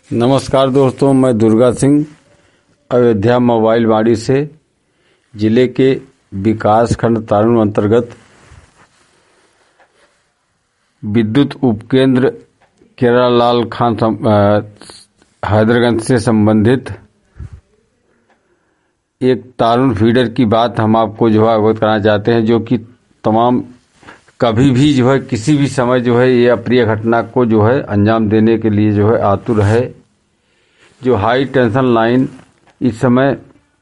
नमस्कार दोस्तों, मैं दुर्गा सिंह अयोध्या मोबाइल बाड़ी से जिले के विकास खंड तारून अंतर्गत विद्युत उपकेंद्र केरालाल खान हैदरगंज से संबंधित एक तारून फीडर की बात हम आपको अवगत कराना चाहते हैं, जो कि तमाम कभी भी किसी भी समय ये अप्रिय घटना को अंजाम देने के लिए आतुर है। जो हाई टेंशन लाइन इस समय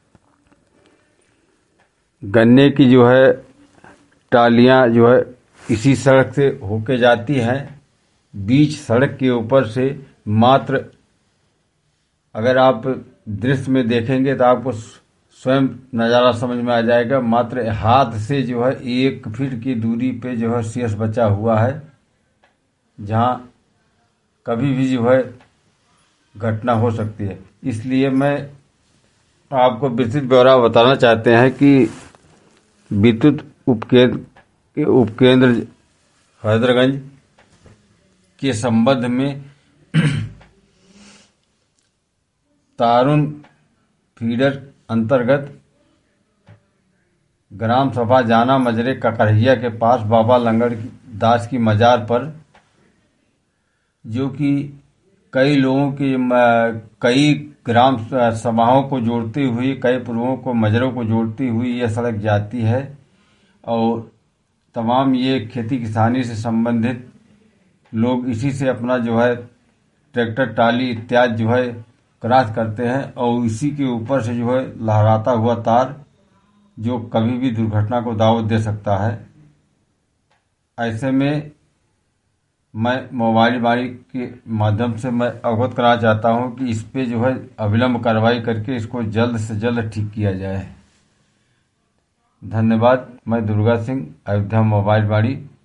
गन्ने की टालियां इसी सड़क से होके जाती हैं। बीच सड़क के ऊपर से मात्र अगर आप दृश्य में देखेंगे तो आपको स्वयं नज़ारा समझ में आ जाएगा। मात्र हाथ से 1 फीट की दूरी पे शेष बचा हुआ है, जहां कभी भी घटना हो सकती है। इसलिए मैं आपको विस्तृत ब्यौरा बताना चाहते हैं कि विद्युत उपकेंद्र हैदरगंज के संबंध में तारून फीडर अंतर्गत ग्राम सभा जाना मजरे ककरहिया के पास बाबा लंगड़ दास की मजार पर, जो कि कई लोगों की कई ग्राम सभाओं को जोड़ती हुई, कई पूर्वों को मजरों को जोड़ती हुई यह सड़क जाती है। और तमाम ये खेती किसानी से संबंधित लोग इसी से अपना ट्रैक्टर टाली इत्यादि क्रॉस करते हैं। और इसी के ऊपर से लहराता हुआ तार जो कभी भी दुर्घटना को दावत दे सकता है। ऐसे में मैं मोबाइल बाड़ी के माध्यम से मैं अवगत कराना चाहता हूं कि इस पे अविलंब कार्रवाई करके इसको जल्द से जल्द ठीक किया जाए। धन्यवाद। मैं दुर्गा सिंह, अयोध्या मोबाइल बाड़ी।